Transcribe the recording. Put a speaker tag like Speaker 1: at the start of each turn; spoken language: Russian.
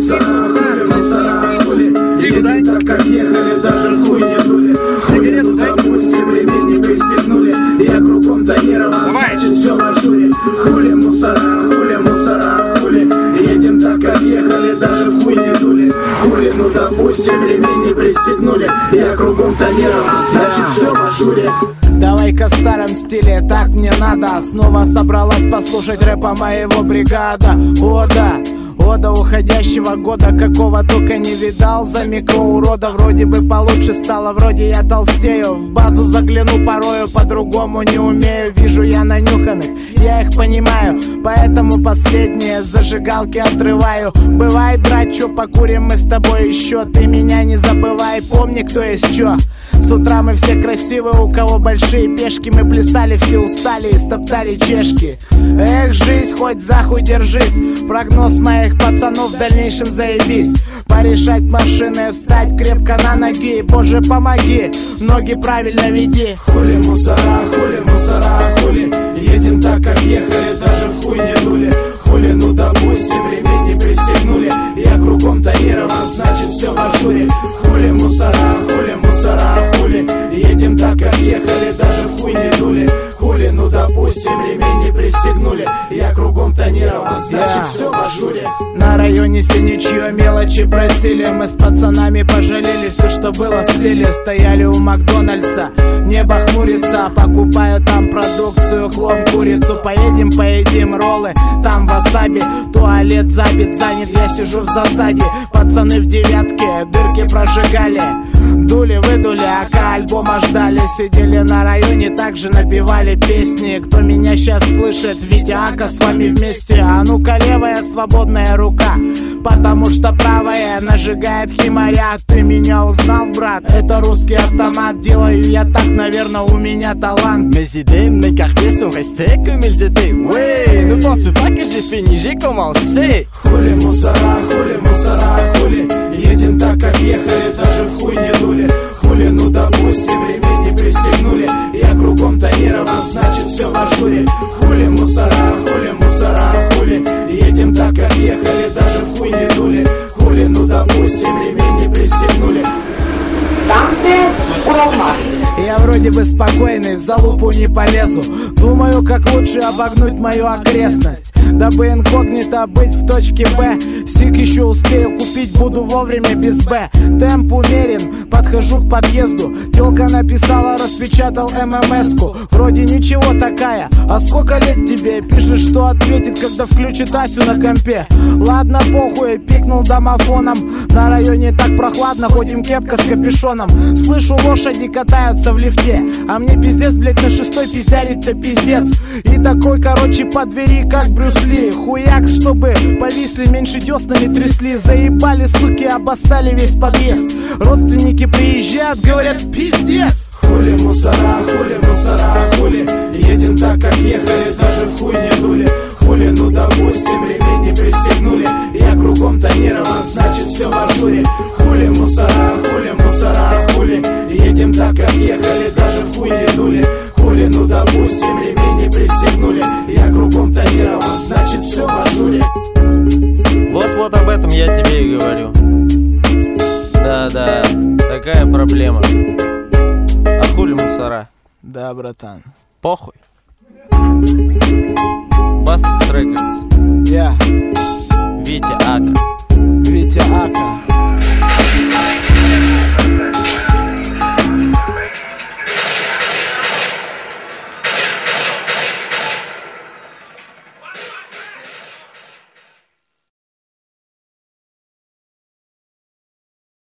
Speaker 1: мусора, хули. Едем так, как ехали, даже хуй не дули. Хули, ну допустим, ремень не пристегнули. Я кругом тонирован, значит все в ажуре. Хули, мусора, хули. Едем так, как ехали, даже хуй не дули. Хули, ну допустим, ремень не пристегнули. Я кругом тонирован, значит все в ажуре.
Speaker 2: Давай-ка в старом стиле, так мне надо. Снова собралась послушать рэпа моего бригада. Ода уходящего года, какого только не видал. За микроурода вроде бы получше стало, вроде я толстею. В базу загляну порою, по-другому не умею. Вижу я нанюханных, я их понимаю, поэтому последние зажигалки отрываю. Бывай, брат, чё, покурим мы с тобой еще. Ты меня не забывай, помни, кто есть чё. С утра мы все красивые, у кого большие пешки. Мы плясали, все устали и стоптали чешки. Эх, жизнь, хоть за хуй держись. Прогноз моих пацанов в дальнейшем заебись. Порешать машины, встать крепко на ноги. Боже, помоги, ноги правильно веди.
Speaker 1: Хули, мусора, хули. Едем так, как ехали, даже в хуй не дули. Хули, ну допустим, ремень не пристегнули. Я кругом тонирован, значит все в ажуре. Хули, мусора, хули. Едем так, как ехали, даже в хуй не дули. Хули, ну допустим, ремень не пристегнули. Я кругом тонирован, значит все в ажуре.
Speaker 2: На районе Синичье мелочи просили. Мы с пацанами пожалели, все, что было, слили. Стояли у Макдональдса, небо хмурится. Покупаю там продукцию, хлам, курицу. Поедим роллы, там васаби. Туалет забит, занят, я сижу в засаде. Пацаны в девятке дырки прожигали. Дули, выдули, ака альбома ждали. Сидели на районе, также напевали песни. Кто меня сейчас слышит, Витя, Ака, с вами вместе. А ну-ка, левая свободная рука, потому что правая нажигает химаря. Ты меня узнал, брат? Это русский автомат. Делаю я так, наверное, у меня талант.
Speaker 3: Mes idées, mes quartiers sont restés comme ils étaient. Oui, ne pense pas que j'ai fini, j'ai commencé.
Speaker 1: Хули, мусора, хули. Едем так, как ехали, даже в хуй не дули. Хули, ну допустим, ремень не пристегнули. Я кругом тонирован, значит все в ажуре. Хули, мусора, хули. Едем так, как ехали, даже в хуй не дули. Хули, ну допустим, ремень не пристегнули.
Speaker 4: Станция Уралмаш.
Speaker 2: Я вроде бы спокойный, в залупу не полезу. Думаю, как лучше обогнуть мою окрестность, дабы инкогнито быть в точке Б. Сик еще успею купить, буду вовремя без Б. Темп умерен, подхожу к подъезду. Тёлка написала, распечатал ММС-ку. Вроде ничего такая, а сколько лет тебе? Пишет, что ответит, когда включит Асю на компе. Ладно, похуй, пикнул домофоном. На районе так прохладно, ходим кепка с капюшоном. Слышу, лошади катаются в лифте, а мне пиздец, блять, на шестой пиздярить-то пиздец. И такой, короче, по двери, как Брюс Ли. Хуяк, чтобы повисли, меньше деснами трясли. Заебали, суки, обоссали весь подъезд. Родственники приезжают, говорят, пиздец.
Speaker 1: Хули, мусора, хули. Едем так, как ехали, даже в хуй не дули. Хули, ну допустим, ремень не пристегнули. Я кругом тонирован, значит все в ажуре. Хули, мусора, хули. Едем так, как ехали, даже в хуй не дули. Хули, ну допустим, ремень не пристегнули. Я кругом тонирован, значит все в ажуре.
Speaker 5: Вот об этом я тебе и говорю. Да, такая проблема. А хули мусора?
Speaker 2: Да, братан.
Speaker 5: Похуй. Бастас Рекордс.
Speaker 2: Я
Speaker 5: Витя Ака.
Speaker 2: Витя Ака.